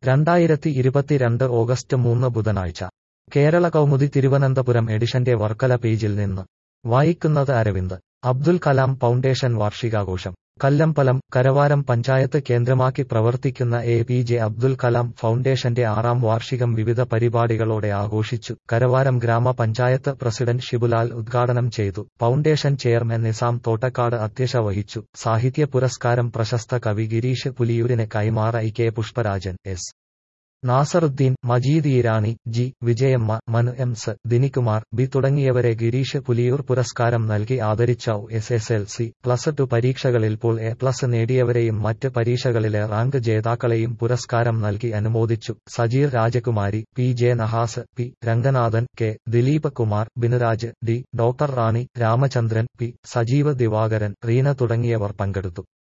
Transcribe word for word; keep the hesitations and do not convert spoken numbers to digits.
രണ്ടായിരത്തി ഇരുപത്തിരണ്ട് ഓഗസ്റ്റ് മൂന്ന് ബുധനാഴ്ച കേരള കൗമുദി തിരുവനന്തപുരം എഡിഷന്റെ വർക്കല പേജിൽ നിന്ന് വായിക്കുന്നത് അരവിന്ദ്. അബ്ദുൽ കലാം ഫൗണ്ടേഷൻ വാർഷികാഘോഷം. കല്ലമ്പലം. കരവാരം പഞ്ചായത്ത് കേന്ദ്രമാക്കി പ്രവർത്തിക്കുന്ന A P J Abdul Kalam ഫൗണ്ടേഷന്റെ ആറാം വാർഷികം വിവിധ പരിപാടികളോടെ ആഘോഷിച്ചു. കരവാരം ഗ്രാമപഞ്ചായത്ത് പ്രസിഡന്റ് ഷിബുലാൽ ഉദ്ഘാടനം ചെയ്തു. ഫൗണ്ടേഷൻ ചെയർമാൻ നിസാം തോട്ടക്കാട് അധ്യക്ഷത വഹിച്ചു. സാഹിത്യ പുരസ്കാരം പ്രശസ്ത കവി ഗിരീഷ് പുലിയൂരിന് കൈമാറ E K Pushparajan, S Nasaruddin, Majeed Erani, G Vijayamma, Manu M S, Dinikumar B തുടങ്ങിയവരെ ഗിരീഷ് പുലിയൂർ പുരസ്കാരം നൽകി ആദരിച്ചു. S S L C, plus two പരീക്ഷകളിൽ ഫുൾ എ പ്ലസ് നേടിയവരെയും മറ്റ് പരീക്ഷകളിലെ റാങ്ക് ജേതാക്കളെയും പുരസ്കാരം നൽകി അനുമോദിച്ചു. Sajeer Rajakumari, P J Nahas, P Ranganathan, K Dileep Kumar, Binuraj, D doctor Rani, Ramachandran, P Sajeev Divakaran, Reena തുടങ്ങിയവർ പങ്കെടുത്തു.